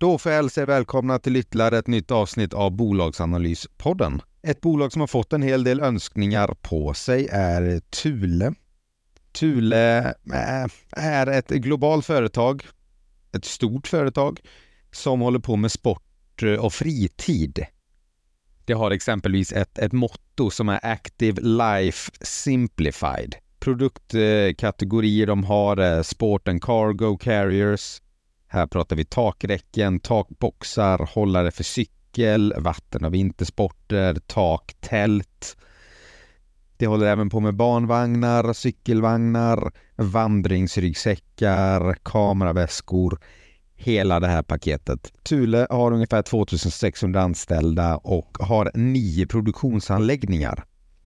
Då får jag hälsa er välkomna till ytterligare ett nytt avsnitt av Bolagsanalyspodden. Ett bolag som har fått en hel del önskningar på sig är Thule. Thule är ett globalt företag, ett stort företag som håller på med sport och fritid. Det har exempelvis ett motto som är Active Life Simplified. Produktkategorier de har Sport and Cargo Carriers. Här pratar vi takräcken, takboxar, hållare för cykel, vatten- och vintersporter, taktält. Det håller även på med barnvagnar, cykelvagnar, vandringsryggsäckar, kameraväskor. Hela det här paketet. Thule har ungefär 2600 anställda och har 9 produktionsanläggningar.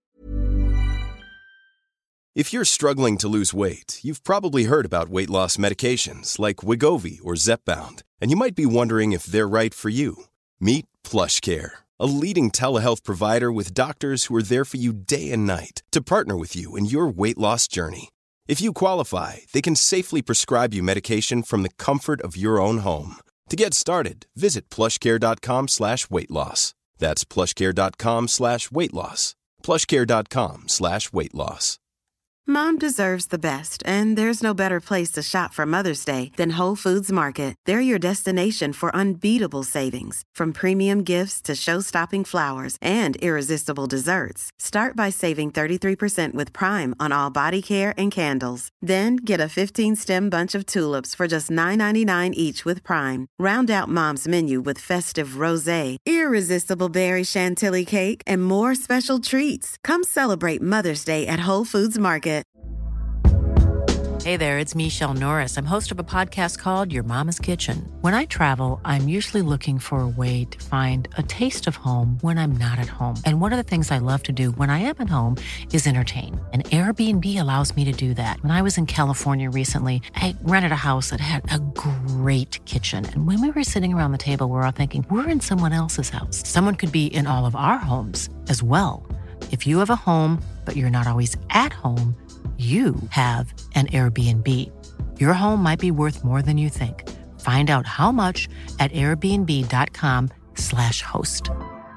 If you're struggling to lose weight, you've probably heard about weight loss medications like Wegovy or Zepbound, and you might be wondering if they're right for you. Meet PlushCare, a leading telehealth provider with doctors who are there for you day and night to partner with you in your weight loss journey. If you qualify, they can safely prescribe you medication from the comfort of your own home. To get started, visit plushcare.com/weightloss. That's plushcare.com/weightloss. plushcare.com/weightloss. Mom deserves the best, and there's no better place to shop for Mother's Day than Whole Foods Market. They're your destination for unbeatable savings, from premium gifts to show-stopping flowers and irresistible desserts. Start by saving 33% with Prime on all body care and candles. Then get a 15-stem bunch of tulips for just $9.99 each with Prime. Round out Mom's menu with festive rosé, irresistible berry chantilly cake, and more special treats. Come celebrate Mother's Day at Whole Foods Market. Hey there, it's Michelle Norris. I'm host of a podcast called Your Mama's Kitchen. When I travel, I'm usually looking for a way to find a taste of home when I'm not at home. And one of the things I love to do when I am at home is entertain. And Airbnb allows me to do that. When I was in California recently, I rented a house that had a great kitchen. And when we were sitting around the table, we were all thinking, we're in someone else's house. Someone could be in all of our homes as well. If you have a home, but you're not always at home, you have an Airbnb. Your home might be worth more than you think. Find out how much at airbnb.com/host.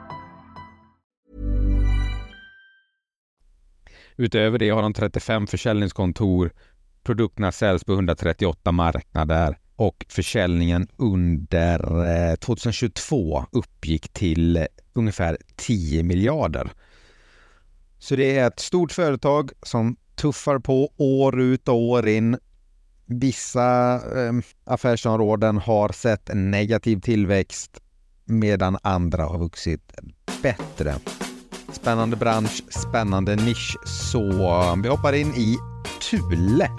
Utöver det har de 35 försäljningskontor. Produkterna säljs på 138 marknader och försäljningen under 2022 uppgick till ungefär 10 miljarder. Så det är ett stort företag som tuffar på år ut och år in. Vissa affärsområden har sett en negativ tillväxt medan andra har vuxit bättre. Spännande bransch, spännande nisch. Så vi hoppar in i Thule.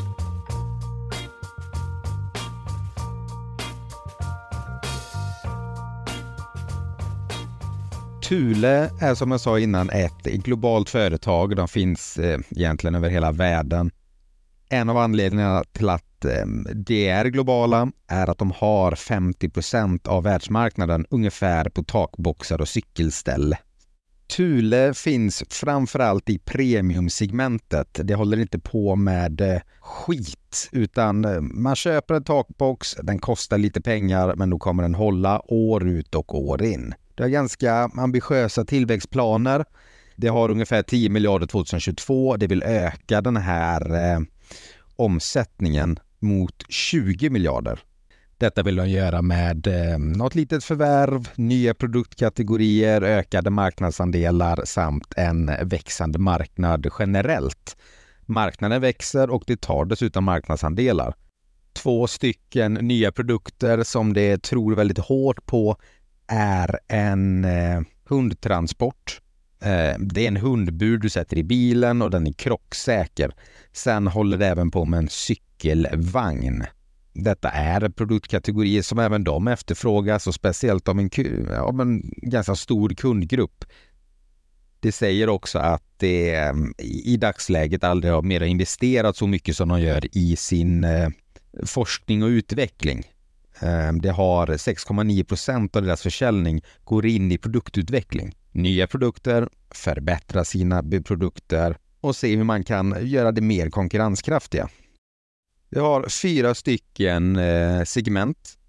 Thule är som jag sa innan ett globalt företag. De finns egentligen över hela världen. En av anledningarna till att det är globala är att de har 50% av världsmarknaden ungefär på takboxar och cykelställ. Thule finns framförallt i premiumsegmentet. Det håller inte på med skit utan man köper en takbox, den kostar lite pengar men då kommer den hålla år ut och år in. Det är ganska ambitiösa tillväxtplaner. Det har ungefär 10 miljarder 2022. Det vill öka den här omsättningen mot 20 miljarder. Detta vill de göra med något litet förvärv, nya produktkategorier, ökade marknadsandelar samt en växande marknad generellt. Marknaden växer och det tar dessutom marknadsandelar. 2 stycken nya produkter som det tror väldigt hårt på är en hundtransport. Det är en hundbur du sätter i bilen och den är krocksäker. Sen håller det även på med en cykelvagn. Detta är produktkategorier som även de efterfrågas och speciellt av en ganska stor kundgrupp. Det säger också att det i dagsläget aldrig har mer investerat så mycket som de gör i sin forskning och utveckling. Det har 6,9% av deras försäljning går in i produktutveckling. Nya produkter, förbättra sina produkter och se hur man kan göra det mer konkurrenskraftiga. Vi har 4 stycken segment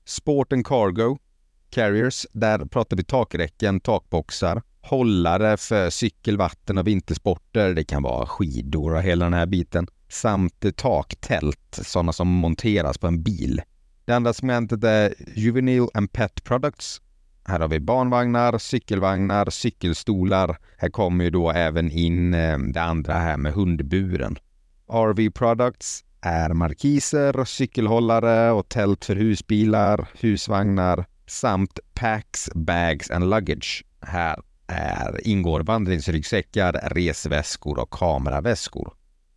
Sport and Cargo Carriers, där pratar vi takräcken, takboxar, hållare för cykel, vatten och vintersporter. Det kan vara skidor och hela den här biten. Samt taktält, sådana som monteras på en bil. Det andra segmentet är Juvenile and Pet Products. Här har vi barnvagnar, cykelvagnar, cykelstolar. Här kommer ju då även in det andra här med hundburen. RV Products är markiser, cykelhållare och tält för husbilar, husvagnar samt packs, bags and luggage. Här ingår vandringsryggsäckar, resväskor och kameraväskor.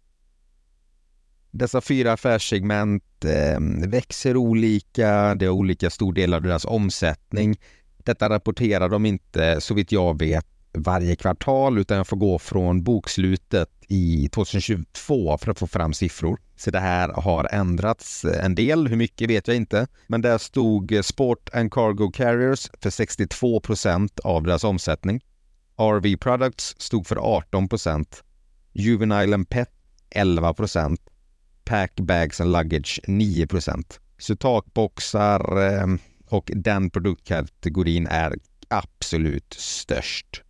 Dessa 4 affärssegment växer olika, det är olika stor del av deras omsättning. Detta rapporterar de inte, så vitt jag vet, varje kvartal, utan jag får gå från bokslutet i 2022 för att få fram siffror. Så det här har ändrats en del, hur mycket vet jag inte. Men där stod Sport and Cargo Carriers för 62% av deras omsättning. RV Products stod för 18%. Juvenile and Pet 11%. Pack, bags and luggage 9%. Så takboxar och den produktkategorin är absolut störst.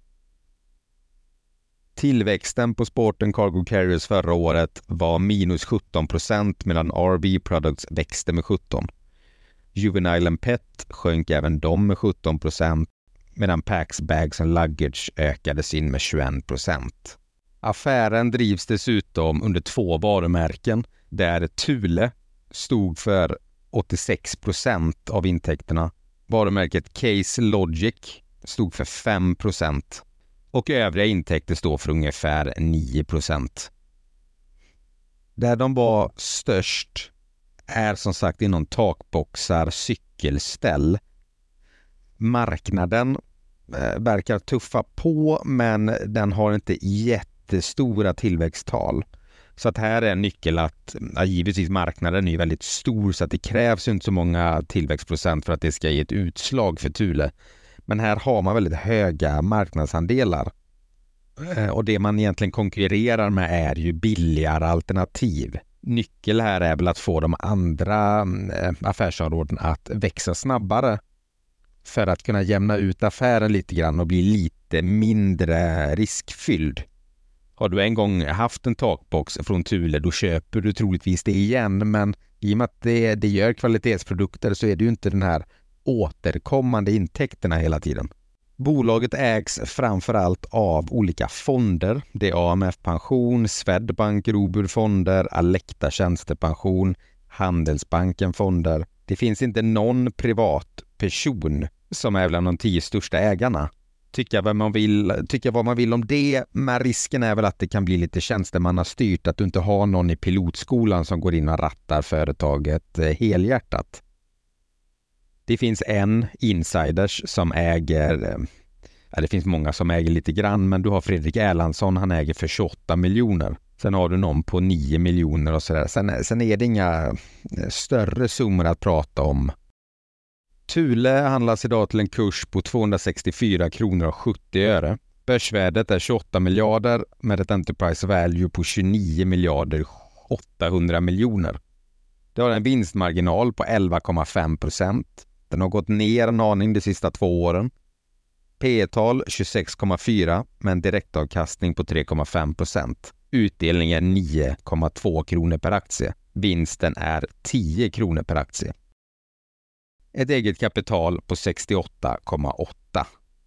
Tillväxten på Sport and Cargo Carriers förra året var minus 17%, medan RV Products växte med 17%. Juvenile and Pet sjönk även de med 17%, medan Packs, Bags and Luggage ökade sin med 21%. Affären drivs dessutom under 2 varumärken, där Thule stod för 86% av intäkterna. Varumärket Case Logic stod för 5% och övriga intäkter står för ungefär 9%. Där de var störst är som sagt inom takboxar, cykelställ. Marknaden verkar tuffa på, men den har inte jättestora tillväxttal. Så att här är en nyckel att givetvis marknaden är väldigt stor, så att det krävs inte så många tillväxtprocent för att det ska ge ett utslag för Thule. Men här har man väldigt höga marknadsandelar. Och det man egentligen konkurrerar med är ju billigare alternativ. Nyckel här är väl att få de andra affärsområden att växa snabbare för att kunna jämna ut affären lite grann och bli lite mindre riskfylld. Har du en gång haft en takbox från Thule, då köper du troligtvis det igen, men i och med att det gör kvalitetsprodukter så är det ju inte den här återkommande intäkterna hela tiden. Bolaget ägs framförallt av olika fonder. Det är AMF Pension, Swedbank, Robur Fonder, Alecta Tjänstepension, Handelsbanken Fonder. Det finns inte någon privat person som är bland de 10 största ägarna. Tycka vad man vill om det, men risken är väl att det kan bli lite tjänstemannastyrt, att du inte har någon i pilotskolan som går in och rattar företaget helhjärtat. Det finns en insiders som äger, det finns många som äger lite grann, men du har Fredrik Erlandsson, han äger för 28 miljoner. Sen har du någon på 9 miljoner och sådär. Sen är det inga större summor att prata om. Thule handlas idag till en kurs på 264 kronor och 70 öre. Börsvärdet är 28 miljarder med ett enterprise value på 29 miljarder 800 miljoner. Det har en vinstmarginal på 11,5%. Den har gått ner en aning de sista 2 åren. P/tal 26,4 med en direktavkastning på 3,5%. Utdelningen 9,2 kronor per aktie. Vinsten är 10 kronor per aktie. Ett eget kapital på 68,8.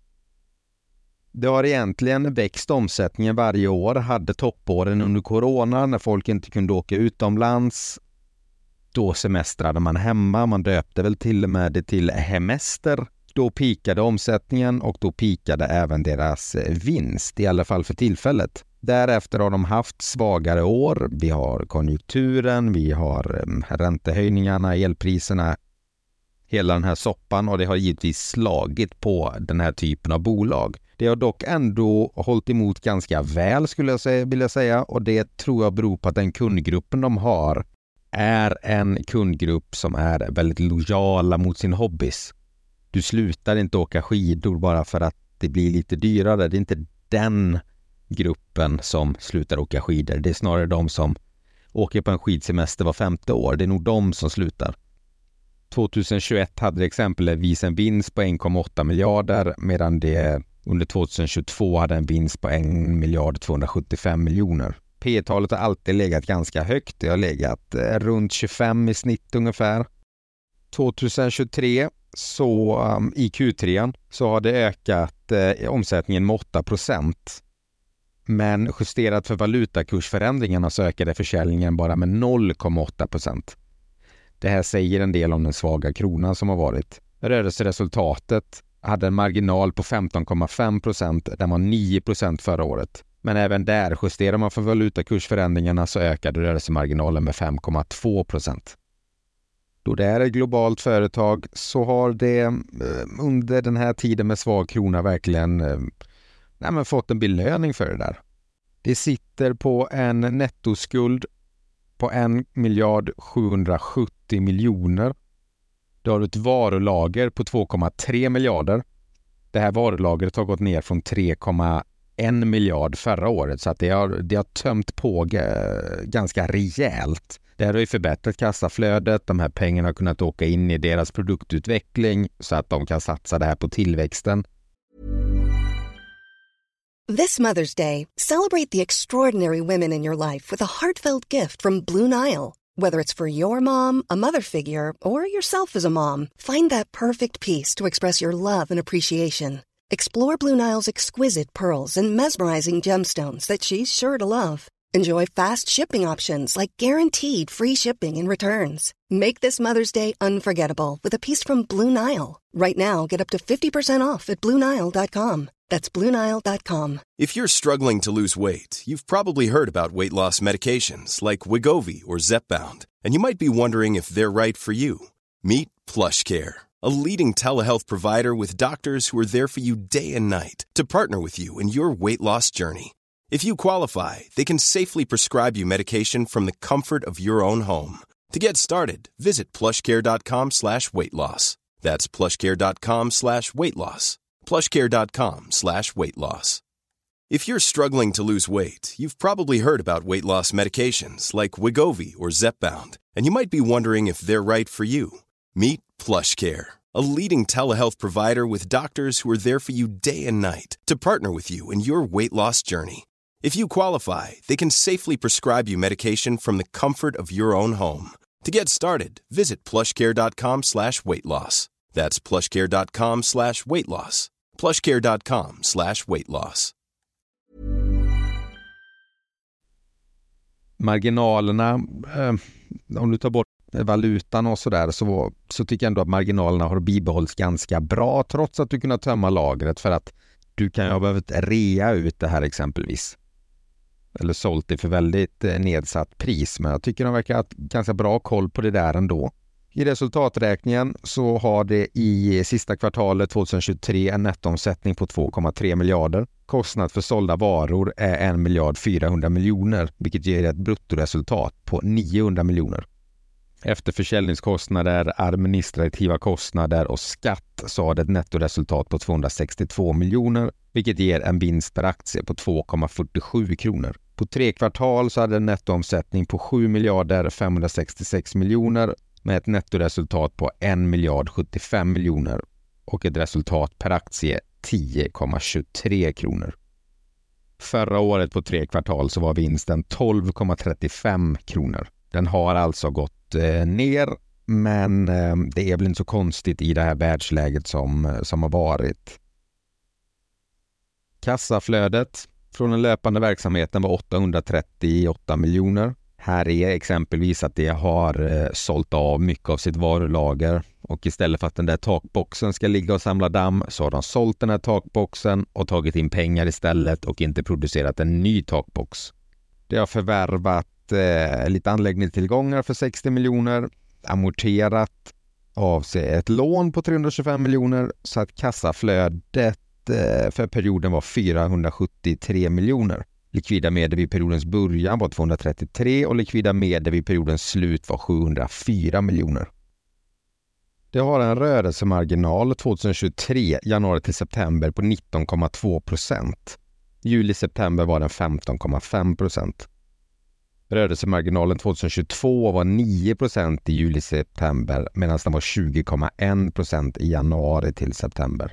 Det har egentligen växt omsättningen varje år. Hade toppåren under corona när folk inte kunde åka utomlands. Då semestrade man hemma. Man döpte väl till och med det till hemester. Då pikade omsättningen och då pikade även deras vinst, i alla fall för tillfället. Därefter har de haft svagare år. Vi har konjunkturen, vi har räntehöjningarna, elpriserna, hela den här soppan, och det har givetvis slagit på den här typen av bolag. Det har dock ändå hållit emot ganska väl, skulle jag vilja säga, och det tror jag beror på att den kundgruppen de har är en kundgrupp som är väldigt lojala mot sin hobbys. Du slutar inte åka skidor bara för att det blir lite dyrare. Det är inte den gruppen som slutar åka skidor. Det är snarare de som åker på en skidsemester var 5:e år. Det är nog de som slutar. 2021 hade det exempelvis en vinst på 1,8 miljarder medan det under 2022 hade en vinst på 1 miljard 275 miljoner. P-talet har alltid legat ganska högt. Det har legat runt 25 i snitt ungefär. 2023 så i Q3 så har det ökat omsättningen med 8%. Men justerat för valutakursförändringarna så ökade försäljningen bara med 0,8%. Det här säger en del om den svaga kronan som har varit. Rörelseresultatet hade en marginal på 15,5%, den var 9% förra året. Men även där, justerar man för valutakursförändringarna så ökade rörelsemarginalen med 5,2%. Då det är ett globalt företag så har det under den här tiden med svag krona verkligen fått en belöning för det där. Det sitter på en nettoskuld på 1 miljard 770 miljoner. Du har ett varulager på 2,3 miljarder. Det här varulagret har gått ner från 3,1 miljard förra året så att det har tömt på ganska rejält. Det här har ju förbättrat kassaflödet. De här pengarna har kunnat åka in i deras produktutveckling så att de kan satsa det här på tillväxten. This Mother's Day, celebrate the extraordinary women in your life with a heartfelt gift from Blue Nile. Whether it's for your mom, a mother figure, or yourself as a mom, find that perfect piece to express your love and appreciation. Explore Blue Nile's exquisite pearls and mesmerizing gemstones that she's sure to love. Enjoy fast shipping options like guaranteed free shipping and returns. Make this Mother's Day unforgettable with a piece from Blue Nile. Right now, get up to 50% off at BlueNile.com. That's BlueNile.com. If you're struggling to lose weight, you've probably heard about weight loss medications like Wegovy or Zepbound, and you might be wondering if they're right for you. Meet PlushCare, a leading telehealth provider with doctors who are there for you day and night to partner with you in your weight loss journey. If you qualify, they can safely prescribe you medication from the comfort of your own home. To get started, visit plushcare.com/weightloss. That's plushcare.com/weightloss. plushcare.com/weightloss. If you're struggling to lose weight, you've probably heard about weight loss medications like Wegovy or Zepbound, and you might be wondering if they're right for you. Meet PlushCare, a leading telehealth provider with doctors who are there for you day and night to partner with you in your weight loss journey. If you qualify, they can safely prescribe you medication from the comfort of your own home. To get started, visit plushcare.com/weightloss. That's plushcare.com/weightloss. plushcare.com/weightloss. Marginalerna, om du tar bort valutan och sådär så tycker jag ändå att marginalerna har bibehållits ganska bra trots att du kunnat tömma lagret för att du kan ju ha behövt rea ut det här exempelvis. Eller sålt det för väldigt nedsatt pris, men jag tycker de verkar ha ganska bra koll på det där ändå. I resultaträkningen så har det i sista kvartalet 2023 en nettoomsättning på 2,3 miljarder. Kostnad för sålda varor är 1 miljard 400 miljoner, vilket ger ett bruttoresultat på 900 miljoner. Efter försäljningskostnader, administrativa kostnader och skatt så har det ett nettoresultat på 262 miljoner, vilket ger en vinst per aktie på 2,47 kronor. På 3 kvartal så hade en nettoomsättning på 7 miljarder 566 miljoner med ett nettoresultat på 1 miljard 75 miljoner och ett resultat per aktie 10,23 kronor. Förra året på 3 kvartal så var vinsten 12,35 kronor. Den har alltså gått ner, men det är väl inte så konstigt i det här världsläget som har varit. Kassaflödet från den löpande verksamheten var 838 miljoner. Här är exempelvis att det har sålt av mycket av sitt varulager och istället för att den där takboxen ska ligga och samla damm så har de sålt den här takboxen och tagit in pengar istället och inte producerat en ny takbox. Det har förvärvat lite anläggningstillgångar för 60 miljoner, amorterat av sig ett lån på 325 miljoner så att kassaflödet för perioden var 473 miljoner. Likvida medel vid periodens början var 233 och likvida medel vid periodens slut var 704 miljoner. Det har en rörelsemarginal 2023 januari till september på 19,2%. Juli-september var den 15,5%. Rörelsemarginalen 2022 var 9% i juli-september medan den var 20,1% i januari till september.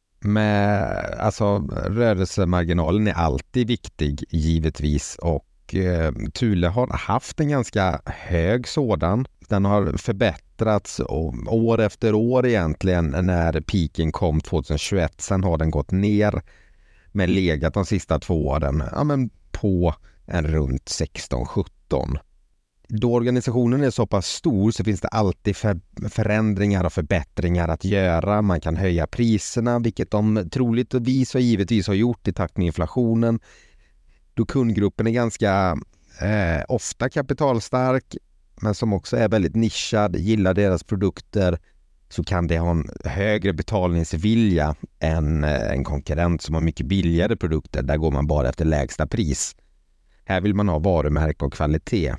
Rörelsemarginalen är alltid viktig givetvis, och Thule har haft en ganska hög sådan. Den har förbättrats år efter år egentligen. När piken kom 2021, sen har den gått ner men legat de sista 2 åren på en runt 16-17. Då organisationen är så pass stor så finns det alltid förändringar och förbättringar att göra. Man kan höja priserna, vilket de troligtvis och givetvis har gjort i takt med inflationen. Då kundgruppen är ganska ofta kapitalstark, men som också är väldigt nischad, gillar deras produkter, så kan det ha en högre betalningsvilja än en konkurrent som har mycket billigare produkter. Där går man bara efter lägsta pris. Här vill man ha varumärke och kvalitet.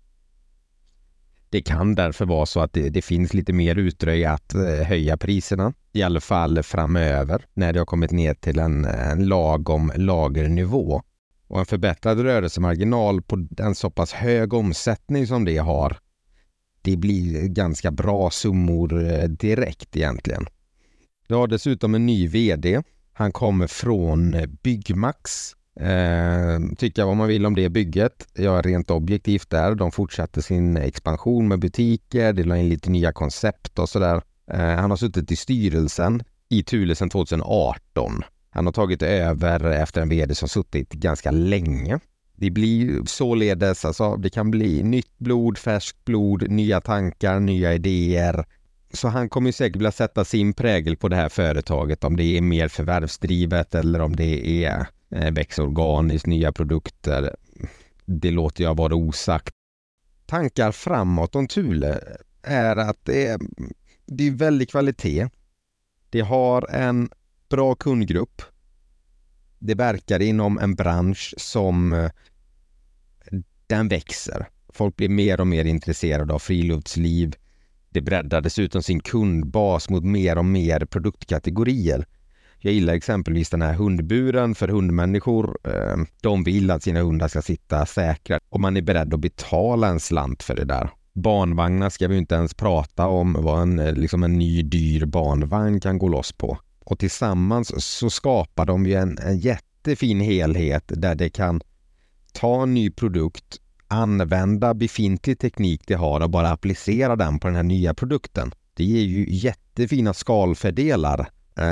Det kan därför vara så att det finns lite mer utrymme att höja priserna. I alla fall framöver när det har kommit ner till en lagom lagernivå. Och en förbättrad rörelsemarginal på en så pass hög omsättning som det har, det blir ganska bra summor direkt egentligen. Det har dessutom en ny vd. Han kommer från Byggmax. Tycka vad man vill om det bygget. Jag är rent objektivt där. De fortsatte sin expansion med butiker. Det la in lite nya koncept och sådär. Han har suttit i styrelsen i Thule sedan 2018. Han har tagit över efter en vd som suttit ganska länge. Det blir således, det kan bli nytt blod, färskt blod, nya tankar, nya idéer. Så han kommer ju säkert vilja sätta sin prägel på det här företaget, om det är mer förvärvsdrivet eller om det är växorganiskt, nya produkter. Det låter jag vara osagt. Tankar framåt om Thule är att det är väldigt kvalitet. Det har en bra kundgrupp. Det verkar inom en bransch som den växer. Folk blir mer och mer intresserade av friluftsliv. Det breddar dessutom sin kundbas mot mer och mer produktkategorier. Jag gillar exempelvis den här hundburen för hundmänniskor. De vill att sina hundar ska sitta säkra och man är beredd att betala en slant för det där. Barnvagnar ska vi inte ens prata om vad en ny dyr barnvagn kan gå loss på. Och tillsammans så skapar de ju en jättefin helhet där det kan ta en ny produkt, använda befintlig teknik det har och bara applicera den på den här nya produkten. Det ger ju jättefina skalfördelar.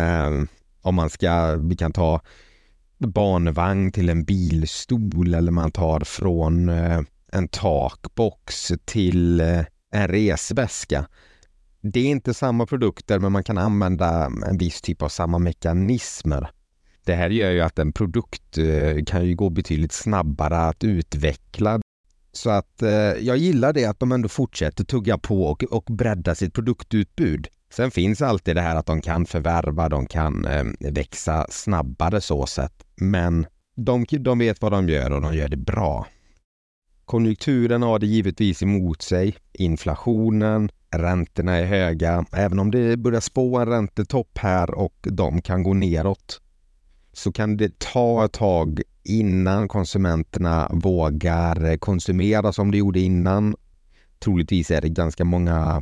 Vi kan ta barnvagn till en bilstol, eller man tar från en takbox till en resväska. Det är inte samma produkter, men man kan använda en viss typ av samma mekanismer. Det här gör ju att en produkt kan ju gå betydligt snabbare att utveckla. Så att jag gillar det att de ändå fortsätter tugga på och bredda sitt produktutbud. Sen finns alltid det här att de kan förvärva, de kan växa snabbare så sätt. Men de vet vad de gör och de gör det bra. Konjunkturen har det givetvis emot sig. Inflationen, räntorna är höga. Även om det börjar spå en räntetopp här och de kan gå neråt, så kan det ta ett tag innan konsumenterna vågar konsumera som de gjorde innan. Troligtvis är det ganska många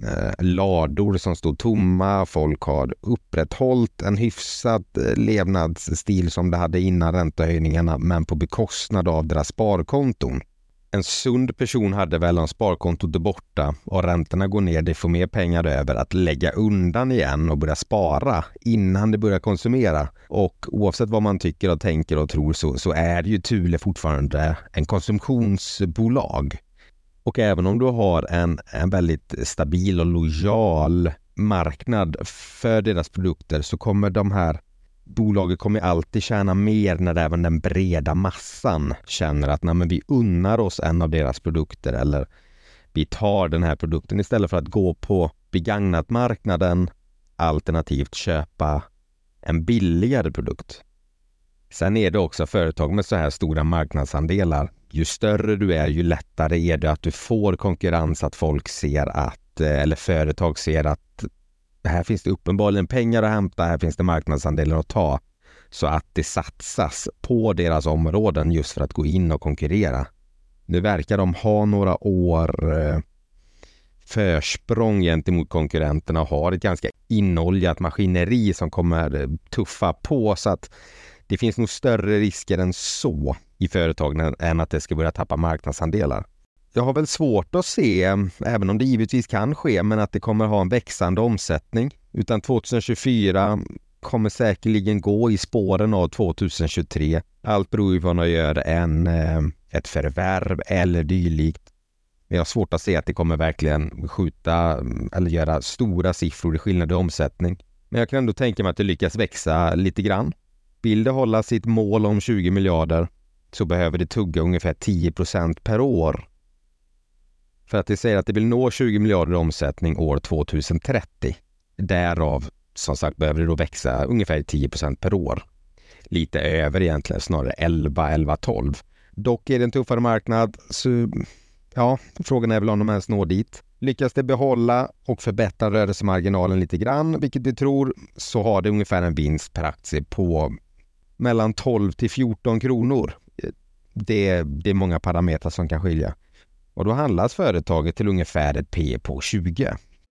lador som står tomma. Folk har upprätthållit en hyfsad levnadsstil som det hade innan räntehöjningarna, men på bekostnad av deras sparkonton. En sund person hade väl om sparkontot är borta och räntorna går ner, det får mer pengar över att lägga undan igen och börja spara innan det börjar konsumera. Och oavsett vad man tycker och tänker och tror så är ju Thule fortfarande en konsumtionsbolag. Och även om du har en väldigt stabil och lojal marknad för deras produkter, så kommer de här bolaget kommer alltid tjäna mer när även den breda massan känner att vi unnar oss en av deras produkter, eller vi tar den här produkten istället för att gå på begagnatmarknaden alternativt köpa en billigare produkt. Sen är det också företag med så här stora marknadsandelar. Ju större du är, ju lättare är det att du får konkurrens, att folk ser att, eller företag ser att här finns det uppenbarligen pengar att hämta, här finns det marknadsandelar att ta. Så att det satsas på deras områden just för att gå in och konkurrera. Nu verkar de ha några år försprång gentemot konkurrenterna och har ett ganska inoljat maskineri som kommer tuffa på, så att det finns nog större risker än så i företagen än att det ska börja tappa marknadsandelar. Jag har väl svårt att se, även om det givetvis kan ske, men att det kommer ha en växande omsättning. Utan 2024 kommer säkerligen gå i spåren av 2023. Allt beror ju på när man gör ett förvärv eller dylikt. Men jag har svårt att se att det kommer verkligen skjuta eller göra stora siffror i skillnad i omsättning. Men jag kan ändå tänka mig att det lyckas växa lite grann. Vill det hålla sitt mål om 20 miljarder så behöver det tugga ungefär 10% per år. För att det säger att det vill nå 20 miljarder omsättning år 2030. Därav, som sagt, behöver det då växa ungefär 10% per år. Lite över egentligen, snarare 11-12. Dock är det en tuffare marknad, så ja, frågan är väl om de ens når dit. Lyckas det behålla och förbättra rörelsemarginalen lite grann, vilket vi tror, så har det ungefär en vinst per aktie på mellan 12 till 14 kronor. Det är många parametrar som kan skilja. Och då handlas företaget till ungefär ett P på 20.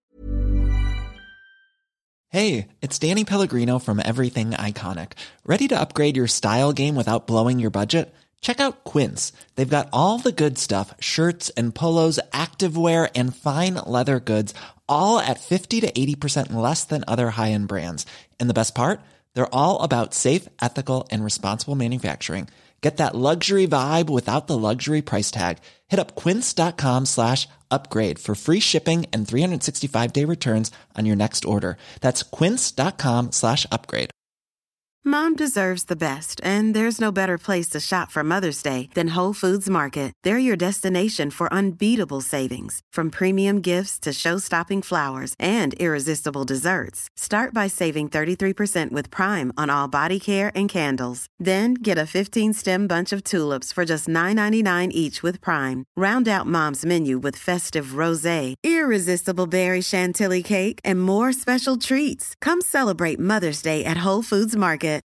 Hey, it's Danny Pellegrino from Everything Iconic. Ready to upgrade your style game without blowing your budget? Check out Quince. They've got all the good stuff, shirts and polos, activewear and fine leather goods, all at 50 to 80% less than other high-end brands. And the best part? They're all about safe, ethical and responsible manufacturing. Get that luxury vibe without the luxury price tag. Hit up quince.com/upgrade for free shipping and 365-day returns on your next order. That's quince.com/upgrade. Mom deserves the best, and there's no better place to shop for Mother's Day than Whole Foods Market. They're your destination for unbeatable savings, from premium gifts to show-stopping flowers and irresistible desserts. Start by saving 33% with Prime on all body care and candles. Then get a 15-stem bunch of tulips for just $9.99 each with Prime. Round out Mom's menu with festive rosé, irresistible berry chantilly cake, and more special treats. Come celebrate Mother's Day at Whole Foods Market.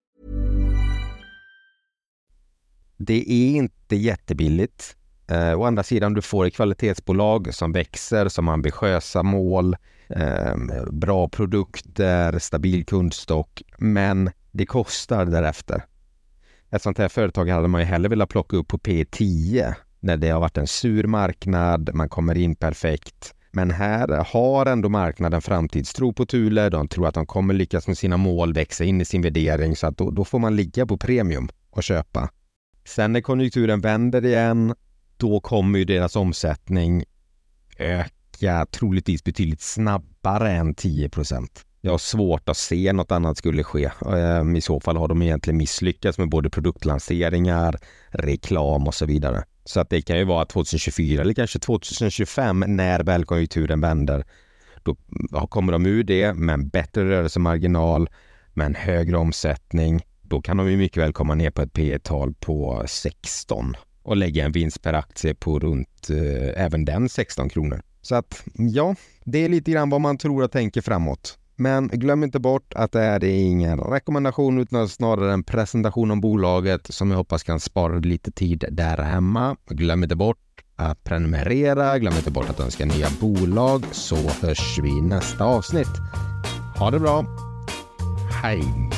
Det är inte jättebilligt. Å andra sidan, du får ett kvalitetsbolag som växer, som har ambitiösa mål, bra produkter, stabil kundstock, men det kostar därefter. Ett sånt här företag hade man ju hellre velat plocka upp på P10 när det har varit en sur marknad, man kommer in perfekt. Men här har ändå marknaden framtidstro på Thule, de tror att de kommer lyckas med sina mål, växa in i sin värdering, så att då får man ligga på premium och köpa. Sen när konjunkturen vänder igen, då kommer ju deras omsättning öka troligtvis betydligt snabbare än 10%. Jag har svårt att se något annat skulle ske. I så fall har de egentligen misslyckats med både produktlanseringar, reklam och så vidare. Så att det kan ju vara 2024 eller kanske 2025 när väl konjunkturen vänder. Då kommer de ur det med en bättre rörelsemarginal, med en högre omsättning. Då kan de ju mycket väl komma ner på ett P/tal på 16 och lägga en vinst per aktie på runt även den 16 kronor. Så att ja, det är lite grann vad man tror och tänker framåt. Men glöm inte bort att det är ingen rekommendation utan snarare en presentation om bolaget som jag hoppas kan spara lite tid där hemma. Glöm inte bort att prenumerera, glöm inte bort att önska nya bolag, så hörs vi i nästa avsnitt. Ha det bra, hej!